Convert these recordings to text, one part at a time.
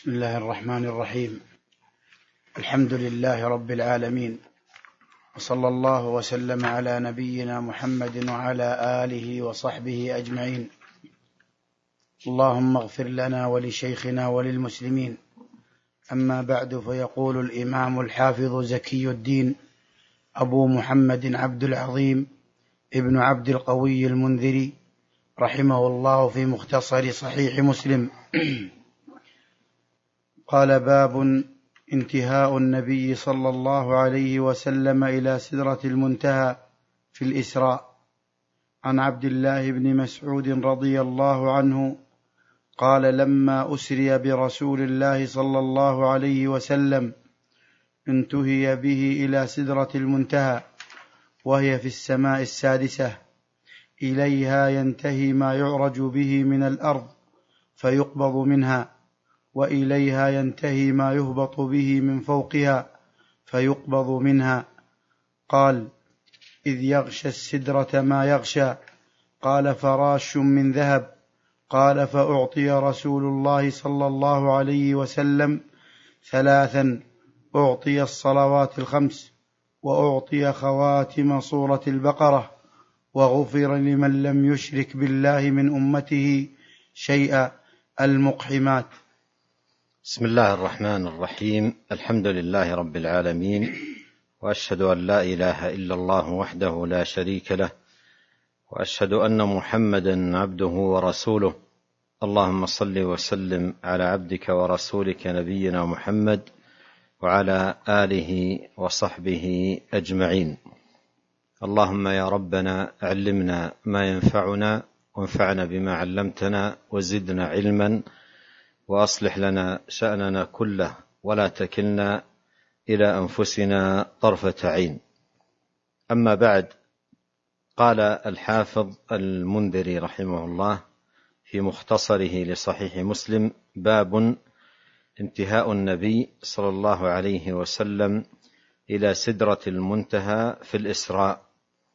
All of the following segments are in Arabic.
بسم الله الرحمن الرحيم. الحمد لله رب العالمين، وصلى الله وسلم على نبينا محمد وعلى آله وصحبه أجمعين. اللهم اغفر لنا ولشيخنا وللمسلمين. أما بعد، فيقول الإمام الحافظ زكي الدين أبو محمد عبد العظيم ابن عبد القوي المنذري رحمه الله في مختصر صحيح مسلم قال: باب انتهاء النبي صلى الله عليه وسلم إلى سدرة المنتهى في الإسراء. عن عبد الله بن مسعود رضي الله عنه قال: لما أسري برسول الله صلى الله عليه وسلم انتهي به إلى سدرة المنتهى، وهي في السماء السادسة، إليها ينتهي ما يعرج به من الأرض فيقبض منها، وإليها ينتهي ما يهبط به من فوقها فيقبض منها. قال: إذ يغشى السدرة ما يغشى. قال: فراش من ذهب. قال: فأعطي رسول الله صلى الله عليه وسلم ثلاثا: أعطي الصلوات الخمس، وأعطي خواتم سورة البقرة، وغفر لمن لم يشرك بالله من أمته شيئا، المقحمات. بسم الله الرحمن الرحيم. الحمد لله رب العالمين، وأشهد أن لا إله إلا الله وحده لا شريك له، وأشهد أن محمدا عبده ورسوله. اللهم صل وسلم على عبدك ورسولك نبينا محمد وعلى آله وصحبه أجمعين. اللهم يا ربنا علمنا ما ينفعنا، وانفعنا بما علمتنا، وزدنا علما، وأصلح لنا شأننا كله، ولا تكلنا إلى أنفسنا طرفة عين. أما بعد، قال الحافظ المنذري رحمه الله في مختصره لصحيح مسلم: باب انتهاء النبي صلى الله عليه وسلم إلى سدرة المنتهى في الإسراء،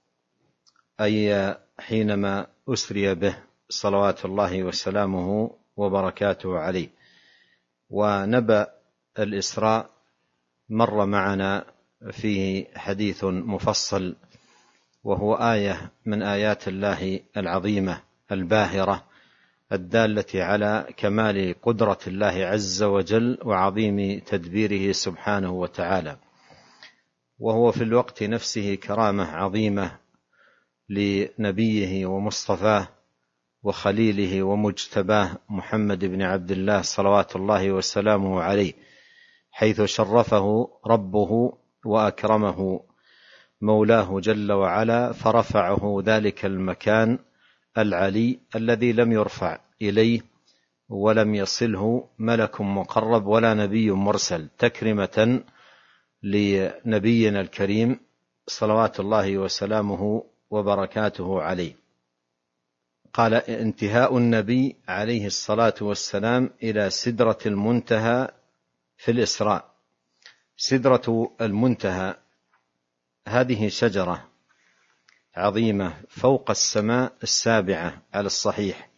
أي حينما أسري به صلوات الله وسلامه وبركاته عليه. ونبأ الإسراء مر معنا فيه حديث مفصل، وهو آية من آيات الله العظيمة الباهرة الدالة على كمال قدرة الله عز وجل وعظيم تدبيره سبحانه وتعالى، وهو في الوقت نفسه كرامة عظيمة لنبيه ومصطفاه وخليله ومجتباه محمد بن عبد الله صلوات الله وسلامه عليه، حيث شرفه ربه وأكرمه مولاه جل وعلا، فرفعه ذلك المكان العلي الذي لم يرفع إليه ولم يصله ملك مقرب ولا نبي مرسل، تكرمة لنبينا الكريم صلوات الله وسلامه وبركاته عليه. قال: انتهاء النبي عليه الصلاة والسلام إلى سدرة المنتهى في الإسراء. سدرة المنتهى هذه شجرة عظيمة فوق السماء السابعة على الصحيح.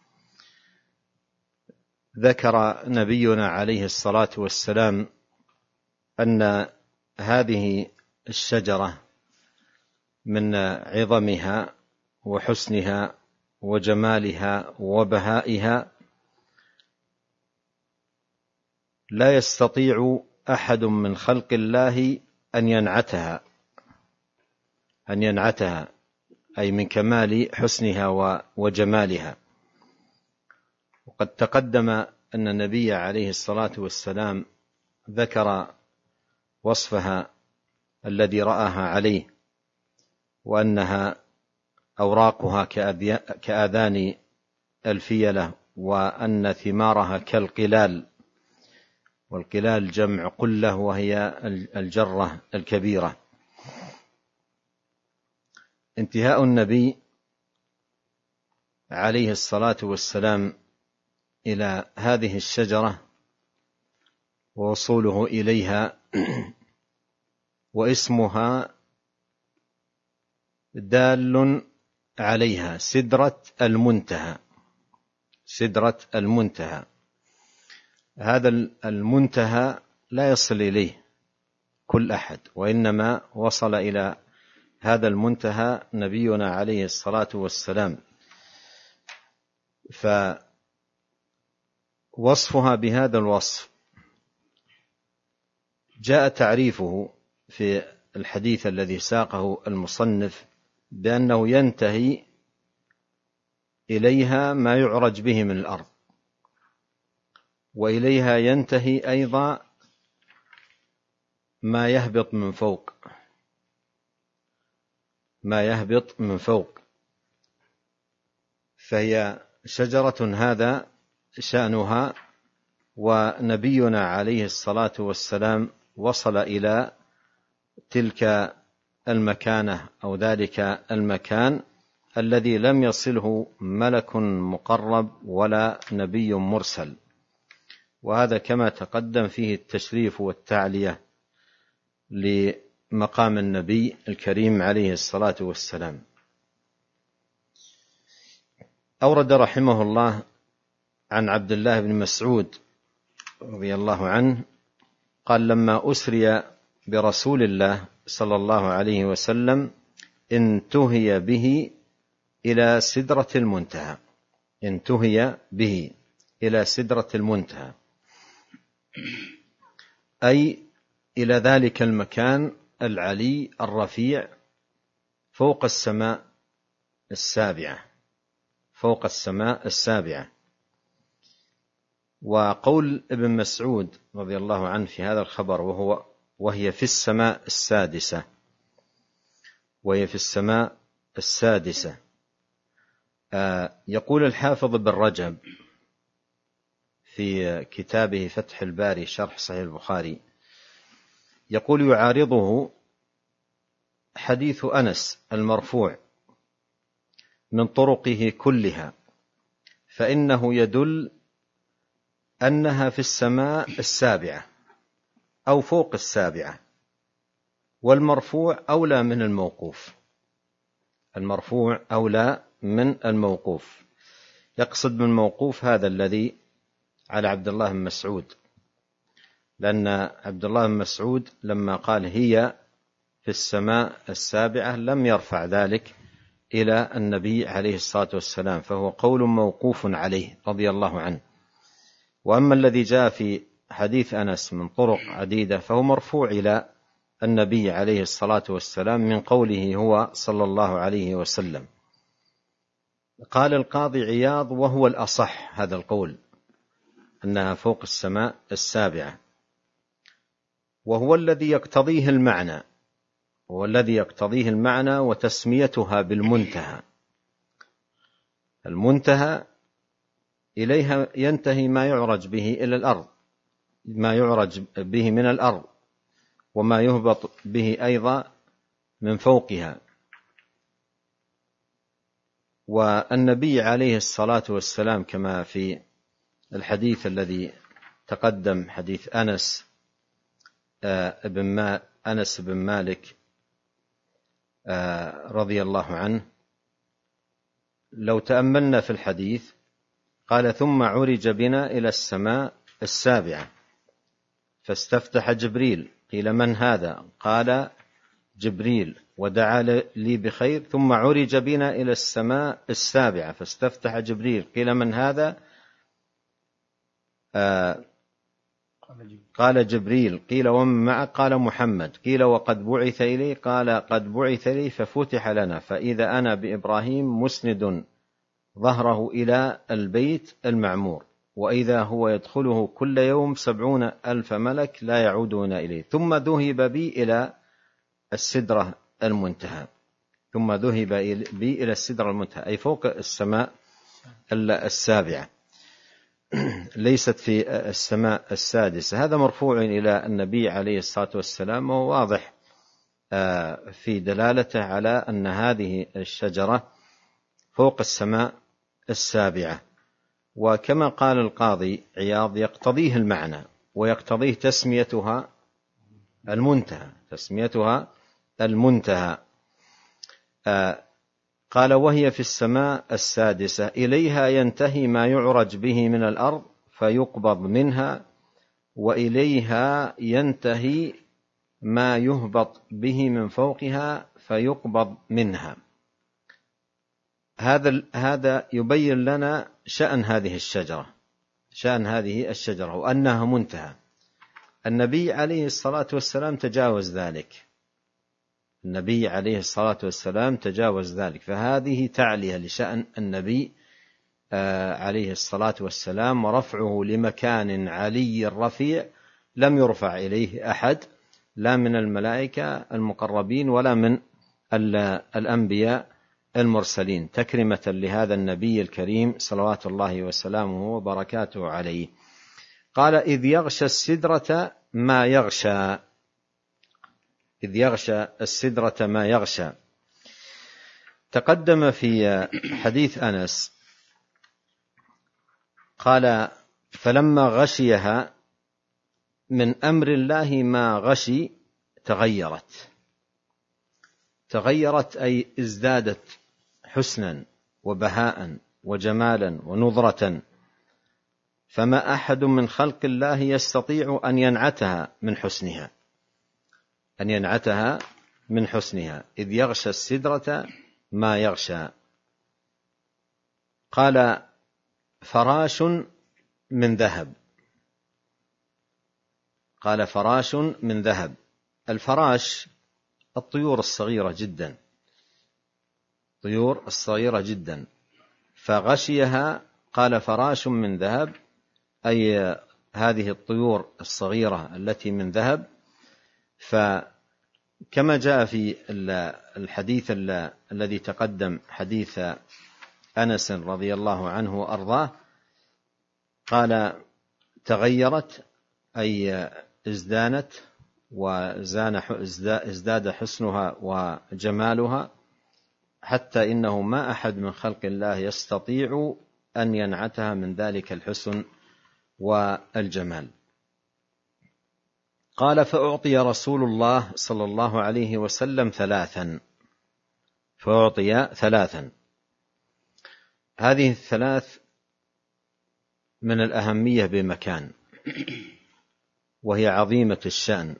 ذكر نبينا عليه الصلاة والسلام أن هذه الشجرة من عظمها وحسنها وجمالها وبهائها لا يستطيع أحد من خلق الله أن ينعتها، أي من كمال حسنها وجمالها. وقد تقدم أن النبي عليه الصلاة والسلام ذكر وصفها الذي رآها عليه، وأنها أوراقها كآذان الفيلة، وأن ثمارها كالقلال، والقلال جمع قلة وهي الجرة الكبيرة. انتهاء النبي عليه الصلاة والسلام إلى هذه الشجرة ووصوله إليها، واسمها دال عليها: سدرة المنتهى. سدرة المنتهى. هذا المنتهى لا يصل إليه كل أحد، وإنما وصل إلى هذا المنتهى نبينا عليه الصلاة والسلام. فوصفها بهذا الوصف جاء تعريفه في الحديث الذي ساقه المصنف بأنه ينتهي إليها ما يعرج به من الأرض، وإليها ينتهي أيضا ما يهبط من فوق، فهي شجرة هذا شأنها. ونبينا عليه الصلاة والسلام وصل إلى تلك المكانة أو ذلك المكان الذي لم يصله ملك مقرب ولا نبي مرسل، وهذا كما تقدم فيه التشريف والتعلية لمقام النبي الكريم عليه الصلاة والسلام. أورد رحمه الله عن عبد الله بن مسعود رضي الله عنه قال: لما أسري برسول الله صلى الله عليه وسلم انتهي به إلى سدرة المنتهى، أي إلى ذلك المكان العلي الرفيع فوق السماء السابعة. وقول ابن مسعود رضي الله عنه في هذا الخبر وهي في السماء السادسة، يقول الحافظ بن رجب في كتابه فتح الباري شرح صحيح البخاري، يقول: يعارضه حديث أنس المرفوع من طرقه كلها، فإنه يدل أنها في السماء السابعة أو فوق السابعة، والمرفوع أولى من الموقوف. يقصد من الموقوف هذا الذي على عبد الله بن مسعود، لأن عبد الله بن مسعود لما قال هي في السماء السابعة لم يرفع ذلك إلى النبي عليه الصلاة والسلام، فهو قول موقوف عليه رضي الله عنه. وأما الذي جاء في حديث أنس من طرق عديدة فهو مرفوع إلى النبي عليه الصلاة والسلام من قوله هو صلى الله عليه وسلم. قال القاضي عياض: وهو الأصح هذا القول أنها فوق السماء السابعة، وهو الذي يقتضيه المعنى وتسميتها بالمنتهى. المنتهى إليها ينتهي ما يعرج به إلى الأرض، ما يعرج به من الأرض، وما يهبط به أيضا من فوقها. والنبي عليه الصلاة والسلام كما في الحديث الذي تقدم، حديث أنس بن مالك رضي الله عنه، لو تأملنا في الحديث قال: ثم عرج بنا إلى السماء السابعة فاستفتح جبريل، قيل: من هذا؟ قال: جبريل، ودعا لي بخير. ثم عرج بنا إلى السماء السابعة فاستفتح جبريل، قيل: من هذا؟ قال: جبريل. قيل: ومن معك؟ قال: محمد. قيل: وقد بعث إليه؟ قال: قد بعث إليه. ففتح لنا فإذا أنا بإبراهيم مسند ظهره إلى البيت المعمور، وإذا هو يدخله كل يوم 70,000 ملك لا يعودون إليه. ثم ذهب بي إلى السدرة المنتهى، أي فوق السماء السابعة، ليست في السماء السادسة. هذا مرفوع إلى النبي عليه الصلاة والسلام، وهو واضح في دلالته على أن هذه الشجرة فوق السماء السابعة. وكما قال القاضي عياض يقتضيه المعنى ويقتضيه تسميتها المنتهى. قال: وهي في السماء السادسة إليها ينتهي ما يعرج به من الأرض، فيقبض منها، وإليها ينتهي ما يهبط به من فوقها فيقبض منها. هذا يبين لنا شأن هذه الشجرة وأنها منتهى. النبي عليه الصلاة والسلام تجاوز ذلك، فهذه تعلية لشأن النبي عليه الصلاة والسلام، ورفعه لمكان علي رفيع لم يرفع إليه أحد، لا من الملائكة المقربين ولا من الأنبياء المرسلين، تكرمة لهذا النبي الكريم صلوات الله وسلامه وبركاته عليه. قال: إذ يغشى السدرة ما يغشى. تقدم في حديث أنس قال: فلما غشيها من أمر الله ما غشي تغيرت أي ازدادت حسنا وبهاء وجمالا ونضرة، فما أحد من خلق الله يستطيع أن ينعتها من حسنها. إذ يغشى السدرة ما يغشى. قال: فراش من ذهب. الفراش الطيور الصغيرة جدا، فغشيها قال: فراش من ذهب، أي هذه الطيور الصغيرة التي من ذهب. فكما جاء في الحديث الذي تقدم، حديث أنس رضي الله عنه وأرضاه، قال: تغيرت أي ازدانت ازداد حسنها وجمالها، حتى إنه ما أحد من خلق الله يستطيع أن ينعتها من ذلك الحسن والجمال. قال: فأعطي رسول الله صلى الله عليه وسلم ثلاثا. هذه الثلاث من الأهمية بمكان، وهي عظيمة الشأن،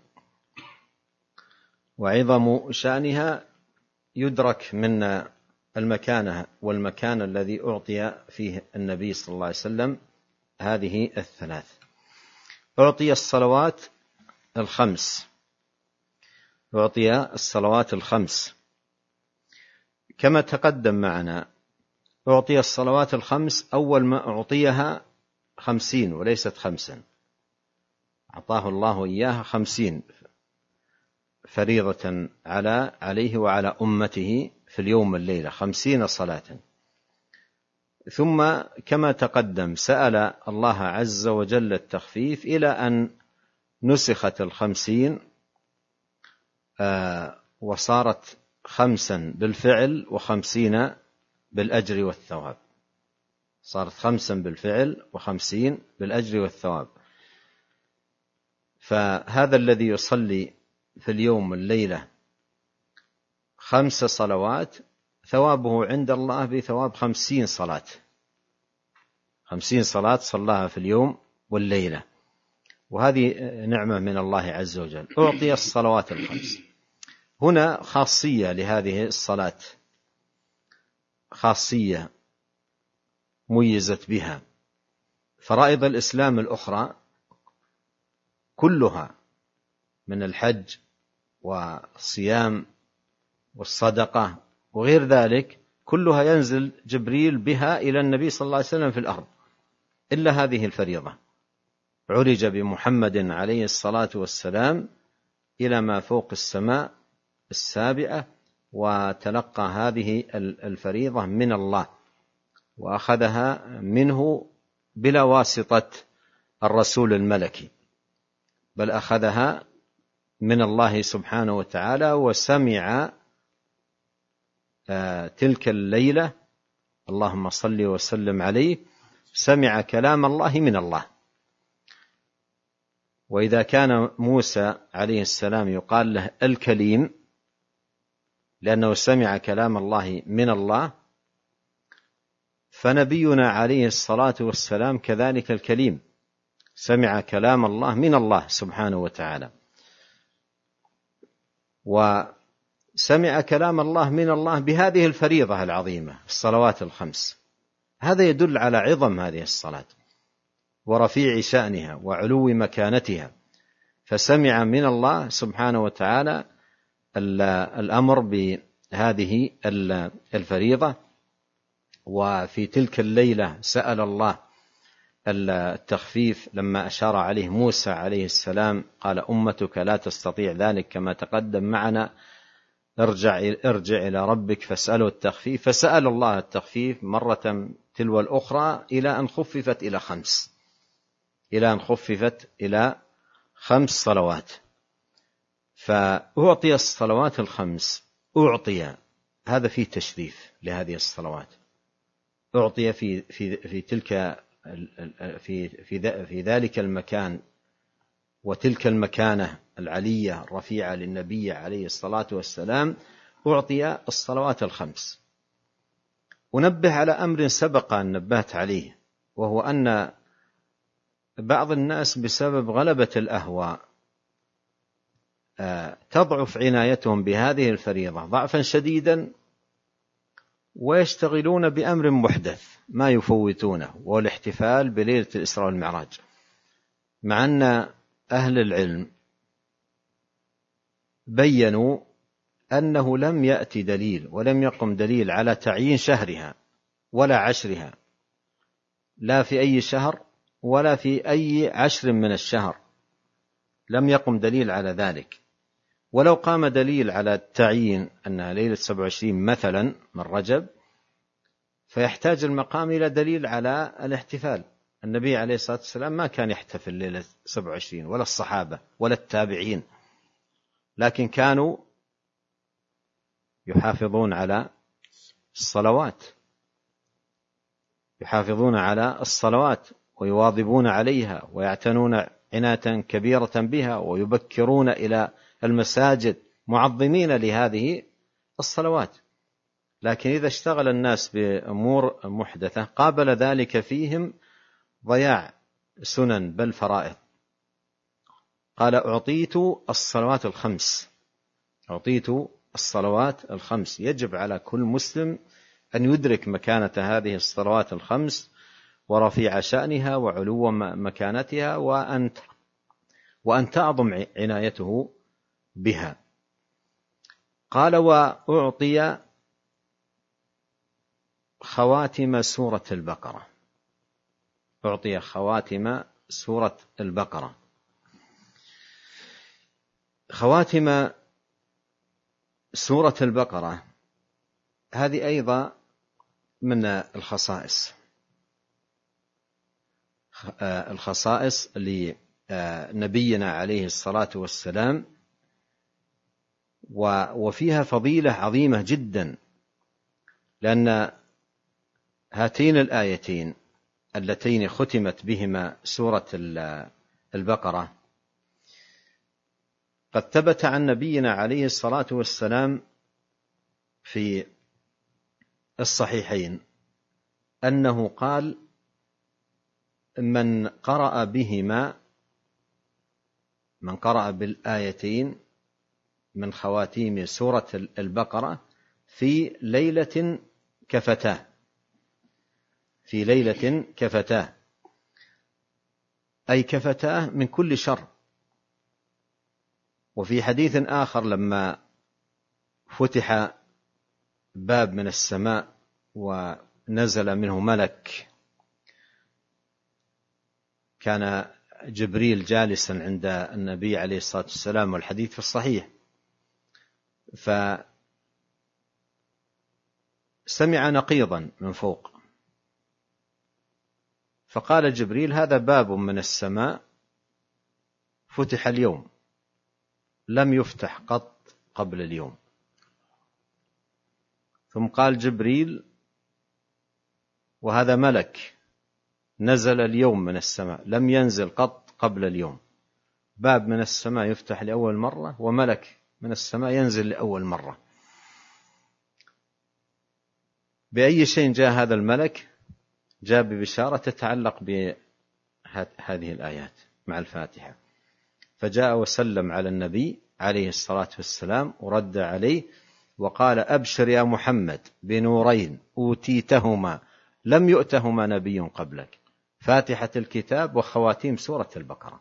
وعظم شأنها يدرك من المكانة والمكان الذي أعطي فيه النبي صلى الله عليه وسلم هذه الثلاث. أعطي الصلوات الخمس كما تقدم معنا. أعطي الصلوات الخمس، أول ما أعطيها 50 وليست 5، أعطاه الله إياها 50 فريضة عليه وعلى أمته في اليوم والليلة، 50 صلاة. ثم كما تقدم سأل الله عز وجل التخفيف إلى أن نسخت 50 وصارت 5 بالفعل و50 بالأجر والثواب. صارت 5 بالفعل و50 بالأجر والثواب. فهذا الذي يصلي في اليوم والليلة 5 صلوات ثوابه عند الله بثواب 50 صلاة، 50 صلاة صلاها في اليوم والليلة، وهذه نعمة من الله عز وجل. أعطي الصلوات الخمس. هنا خاصية لهذه الصلاة، خاصية ميزت بها. فرائض الإسلام الأخرى كلها من الحج والصيام والصدقة وغير ذلك كلها ينزل جبريل بها إلى النبي صلى الله عليه وسلم في الأرض، إلا هذه الفريضة عرج بمحمد عليه الصلاة والسلام إلى ما فوق السماء السابعة، وتلقى هذه الفريضة من الله، وأخذها منه بلا واسطة الرسول الملكي، بل أخذها من الله سبحانه وتعالى، وسمع تلك الليلة، اللهم صل وسلم عليه، سمع كلام الله من الله. وإذا كان موسى عليه السلام يقال له الكليم لأنه سمع كلام الله من الله، فنبينا عليه الصلاة والسلام كذلك الكليم، سمع كلام الله من الله سبحانه وتعالى، وسمع كلام الله من الله بهذه الفريضة العظيمة الصلوات الخمس. هذا يدل على عظم هذه الصلاة ورفيع شأنها وعلو مكانتها، فسمع من الله سبحانه وتعالى الأمر بهذه الفريضة. وفي تلك الليلة سأل الله التخفيف لما أشار عليه موسى عليه السلام، قال أمتك لا تستطيع ذلك كما تقدم معنا، ارجع إلى ربك فاسأله التخفيف، فسأل الله التخفيف مرة تلو الأخرى إلى أن خففت إلى 5 صلوات. فأعطي الصلوات الخمس، هذا فيه تشريف لهذه الصلوات، أعطي في تلك في ذلك المكان وتلك المكانة العلية الرفيعة للنبي عليه الصلاة والسلام، أعطي الصلوات الخمس. ونبه على أمر سبق أن نبهت عليه، وهو أن بعض الناس بسبب غلبة الأهواء تضعف عنايتهم بهذه الفريضة ضعفا شديدا، ويشتغلون بأمر محدث ما يفوتونه، والاحتفال بليلة الإسراء والمعراج، مع أن أهل العلم بيّنوا أنه لم يأتي دليل ولم يقم دليل على تعيين شهرها ولا عشرها، لا في أي شهر ولا في أي عشر من الشهر، لم يقم دليل على ذلك. ولو قام دليل على التعيين أنها ليلة 27 مثلا من رجب، فيحتاج المقام إلى دليل على الاحتفال. النبي عليه الصلاة والسلام ما كان يحتفل ليلة 27، ولا الصحابة ولا التابعين، لكن كانوا يحافظون على الصلوات ويواظبون عليها ويعتنون عناية كبيرة بها، ويبكرون إلى المساجد معظمين لهذه الصلوات. لكن إذا اشتغل الناس بأمور محدثة قابل ذلك فيهم ضياع سنن بل فرائض. قال أعطيت الصلوات الخمس. يجب على كل مسلم أن يدرك مكانة هذه الصلوات الخمس ورفيع شأنها وعلو مكانتها، وأن تعظم عنايته بها. قال وأعطي خواتم سورة البقرة. أعطي خواتم سورة البقرة. خواتم سورة البقرة هذه أيضا من الخصائص لنبينا عليه الصلاة والسلام، وفيها فضيلة عظيمة جدا، لأن هاتين الآيتين اللتين ختمت بهما سورة البقرة قد ثبت عن نبينا عليه الصلاة والسلام في الصحيحين أنه قال: من قرأ بالآيتين من خواتيم سورة البقرة في ليلة كفتاه، أي كفتاه من كل شر. وفي حديث آخر لما فتح باب من السماء ونزل منه ملك، كان جبريل جالسا عند النبي عليه الصلاة والسلام، والحديث في الصحيح، فسمع نقيضا من فوق، فقال جبريل: هذا باب من السماء فتح اليوم، لم يفتح قط قبل اليوم. ثم قال جبريل: وهذا ملك نزل اليوم من السماء، لم ينزل قط قبل اليوم. باب من السماء يفتح لأول مرة، وملك من السماء ينزل لأول مرة. بأي شيء جاء هذا الملك؟ جاء ببشارة تتعلق هذه الآيات مع الفاتحة. فجاء وسلم على النبي عليه الصلاة والسلام ورد عليه وقال: أبشر يا محمد بنورين أوتيتهما لم يؤتهما نبي قبلك، فاتحة الكتاب وخواتيم سورة البقرة.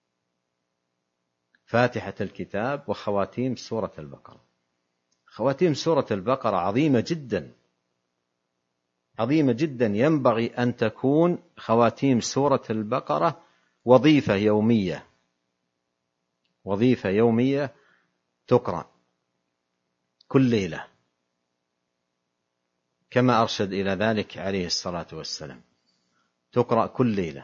فاتحة الكتاب وخواتيم سورة البقرة. خواتيم سورة البقرة عظيمة جدا، عظيمة جدا. ينبغي أن تكون خواتيم سورة البقرة وظيفة يومية، وظيفة يومية تقرأ كل ليلة، كما أرشد إلى ذلك عليه الصلاة والسلام. تقرأ كل ليلة،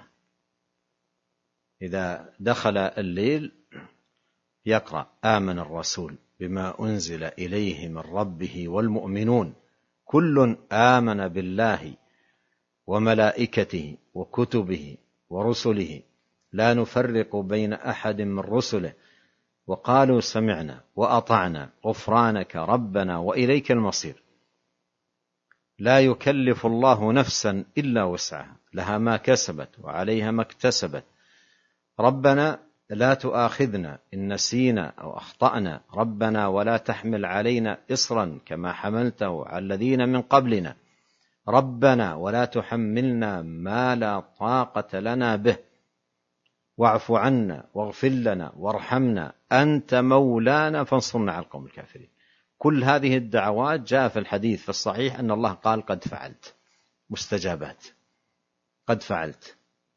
إذا دخل الليل يقرأ: آمن الرسول بما أنزل إليه من ربه والمؤمنون كل آمن بالله وملائكته وكتبه ورسله لا نفرق بين أحد من رسله وقالوا سمعنا وأطعنا غفرانك ربنا وإليك المصير. لا يكلف الله نفسا إلا وسعها، لها ما كسبت وعليها ما اكتسبت. ربنا لا تؤاخذنا إن نسينا أو أخطأنا، ربنا ولا تحمل علينا إصرا كما حملته على الذين من قبلنا، ربنا ولا تحملنا ما لا طاقة لنا به، واعف عنا واغفر لنا وارحمنا أنت مولانا فانصرنا على القوم الكافرين. كل هذه الدعوات جاء في الحديث في الصحيح أن الله قال: قد فعلت، مستجابات، قد فعلت.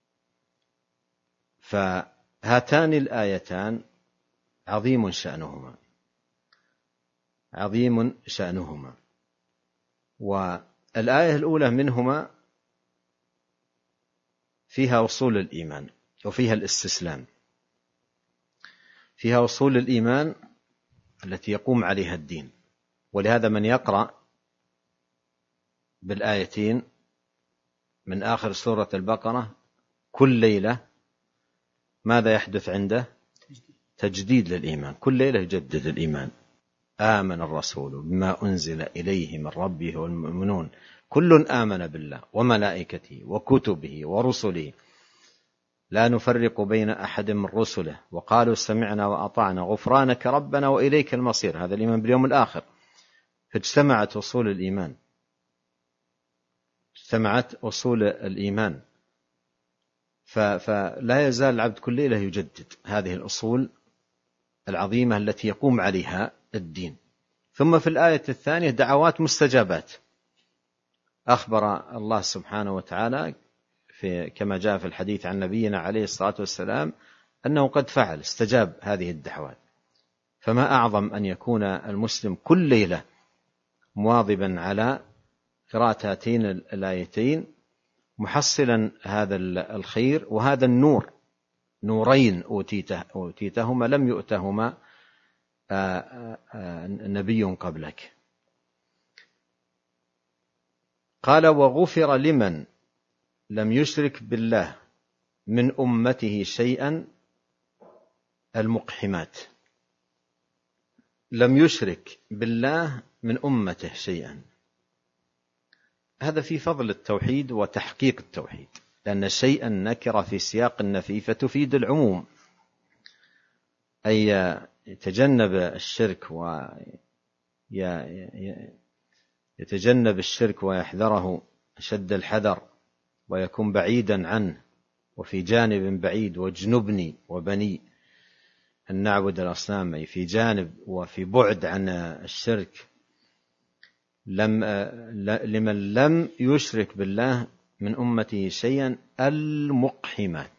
فهاتان الآيتان عظيم شأنهما، عظيم شأنهما. والآية الأولى منهما فيها أصول الإيمان وفيها الاستسلام، فيها أصول الإيمان التي يقوم عليها الدين. ولهذا من يقرأ بالآيتين من آخر سورة البقرة كل ليلة ماذا يحدث عنده؟ تجديد للإيمان، كل ليلة يجدد الإيمان. آمن الرسول بما أنزل إليه من ربه والمؤمنون كل آمن بالله وملائكته وكتبه ورسله لا نفرق بين أحد من رسله وقالوا سمعنا وأطعنا غفرانك ربنا وإليك المصير. هذا الإيمان باليوم الآخر. فاجتمعت أصول الإيمان، اجتمعت أصول الإيمان. فلا يزال العبد كل ليلة يجدد هذه الأصول العظيمة التي يقوم عليها الدين. ثم في الآية الثانية دعوات مستجابات. أخبر الله سبحانه وتعالى كما جاء في الحديث عن نبينا عليه الصلاة والسلام أنه قد فعل، استجاب هذه الدعوات. فما أعظم أن يكون المسلم كل ليلة مواظبا على قراءة هاتين الآيتين محصلا هذا الخير وهذا النور. نورين أوتيتهما لم يؤتهما نبي قبلك. قال: وغفر لمن لم يشرك بالله من أمته شيئا. المقحمات، لم يشرك بالله من أمته شيئا. هذا في فضل التوحيد وتحقيق التوحيد، لأن شيئا نكرة في سياق النفي فتفيد العموم، أي يتجنب الشرك يتجنب الشرك ويحذره أشد الحذر ويكون بعيدا عنه، وفي جانب بعيد. واجنبني وبني أن نعبد الأصنام، أي في جانب وفي بعد عن الشرك. لمن لم يشرك بالله من أمته شيئا. المقحمات،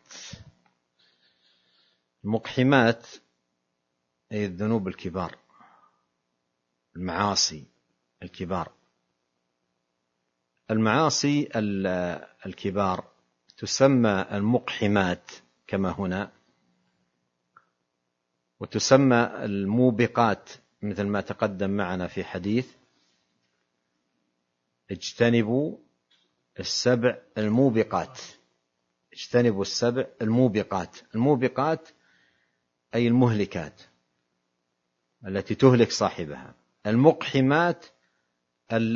المقحمات أي الذنوب الكبار، المعاصي الكبار. المعاصي الكبار تسمى المقحمات كما هنا، وتسمى الموبقات مثل ما تقدم معنا في حديث: اجتنبوا السبع الموبقات. اجتنبوا السبع الموبقات. الموبقات أي المهلكات التي تهلك صاحبها. المقحمات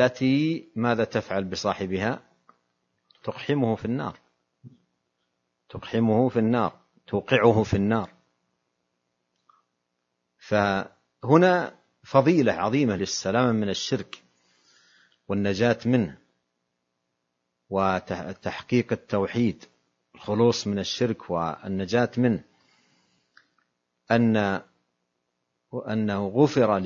التي ماذا تفعل بصاحبها؟ تقحمه في النار، تقحمه في النار، توقعه في النار. فهنا فضيلة عظيمة للسلامة من الشرك والنجاة منه وتحقيق التوحيد، الخلوص من الشرك والنجاة منه، أنه غفر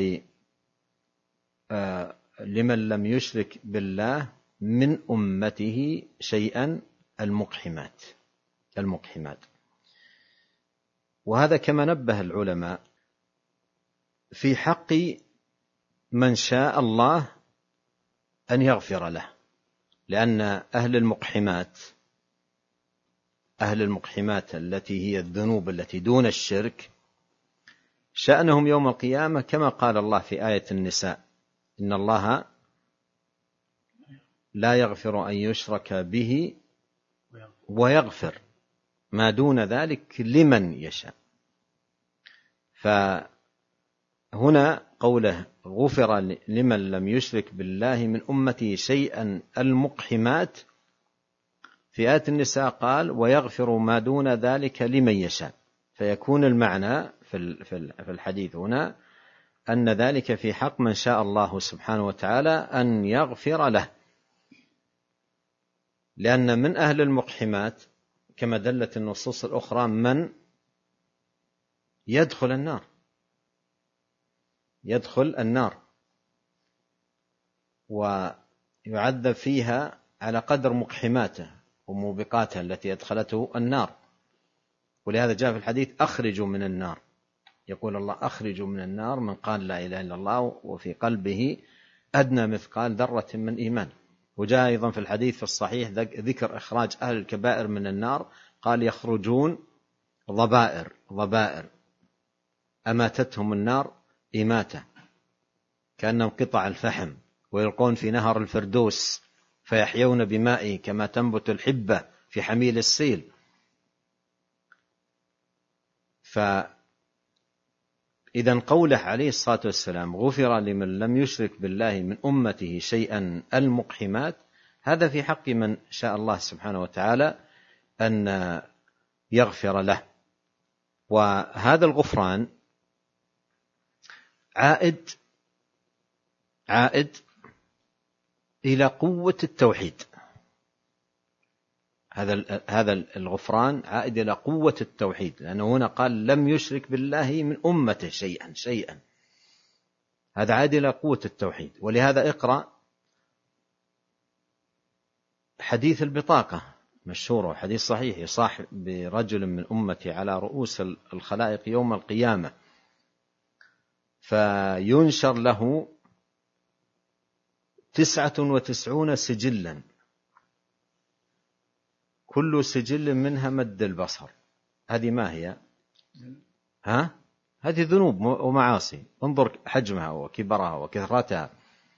لمن لم يشرك بالله من أمته شيئا المقحمات. وهذا كما نبه العلماء في حق من شاء الله أن يغفر له، لأن أهل المقحمات التي هي الذنوب التي دون الشرك شأنهم يوم القيامة كما قال الله في آية النساء: إن الله لا يغفر أن يشرك به ويغفر ما دون ذلك لمن يشاء. فهنا قوله غفر لمن لم يشرك بالله من أمته شيئا المقحمات، في آية النساء قال ويغفر ما دون ذلك لمن يشاء، فيكون المعنى في الحديث هنا أن ذلك في حق من شاء الله سبحانه وتعالى أن يغفر له، لأن من أهل المقحمات كما دلت النصوص الأخرى من يدخل النار ويعذب فيها على قدر مقحماته وموبقاته التي أدخلته النار. ولهذا جاء في الحديث أخرجوا من النار، يقول الله أخرجوا من النار من قال لا إله إلا الله وفي قلبه أدنى مثقال ذرة من إيمان. وجاء أيضا في الحديث في الصحيح ذكر إخراج أهل الكبائر من النار، قال يخرجون ضبائر أماتتهم النار إماتة كأنهم قطع الفحم، ويلقون في نهر الفردوس فيحيون بمائه كما تنبت الحبة في حميل السيل. فإذا قوله عليه الصلاة والسلام غفر لمن لم يشرك بالله من أمته شيئا المقحمات، هذا في حق من شاء الله سبحانه وتعالى أن يغفر له. وهذا الغفران عائد إلى قوة التوحيد. هذا الغفران عائد إلى قوة التوحيد، لأنه هنا قال لم يشرك بالله من أمته شيئا، هذا عائد إلى قوة التوحيد. ولهذا اقرأ حديث البطاقة مشهور، حديث صحيح، يصاح برجل من أمتي على رؤوس الخلائق يوم القيامة، فينشر له 99 سجلا، كل سجل منها مد البصر. هذه ما هي؟ هذه ذنوب ومعاصي، انظر حجمها وكبرها وكثرتها،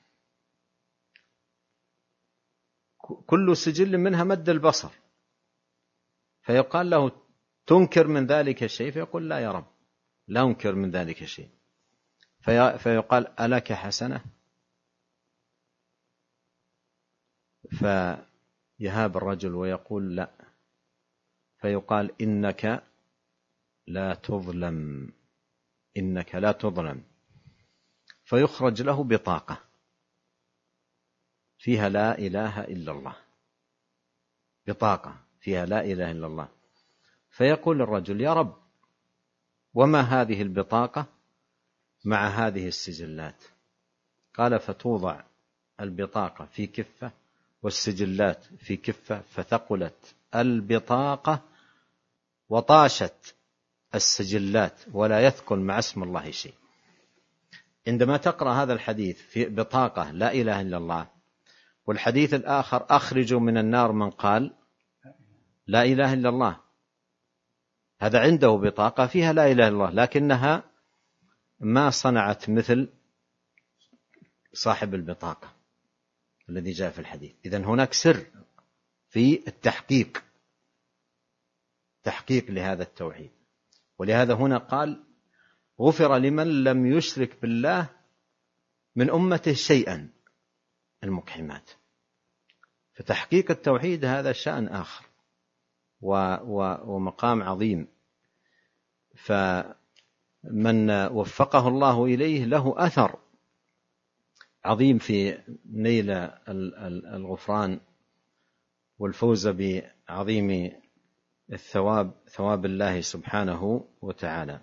كل سجل منها مد البصر. فيقال له تنكر من ذلك شيء؟ فيقول لا يا رب لا أنكر من ذلك شيء. فيقال ألك حسنة؟ فيهاب الرجل ويقول لا. فيقال إنك لا تظلم. فيخرج له بطاقة فيها لا إله إلا الله، بطاقة فيها لا إله إلا الله. فيقول الرجل يا رب وما هذه البطاقة مع هذه السجلات؟ قال فتوضع البطاقة في كفة والسجلات في كفة، فثقلت البطاقة وطاشت السجلات ولا يثقل مع اسم الله شيء. عندما تقرأ هذا الحديث في بطاقة لا إله إلا الله، والحديث الآخر أخرجوا من النار من قال لا إله إلا الله، هذا عنده بطاقة فيها لا إله إلا الله لكنها ما صنعت مثل صاحب البطاقة الذي جاء في الحديث. إذن هناك سر في تحقيق لهذا التوحيد. ولهذا هنا قال غفر لمن لم يشرك بالله من أمته شيئا المقحمات. فتحقيق التوحيد هذا شأن آخر، ومقام عظيم، فمن وفقه الله إليه له أثر عظيم في نيل الغفران والفوز بعظيم الثواب، ثواب الله سبحانه وتعالى.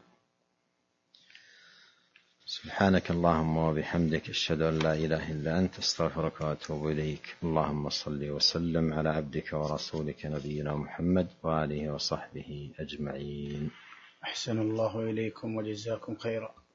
سبحانك اللهم وبحمدك، أشهد أن لا إله إلا أنت، أستغفرك وأتوب إليك. اللهم صل وسلم على عبدك ورسولك نبينا محمد وآله وصحبه أجمعين. أحسن الله إليكم وجزاكم خيرا.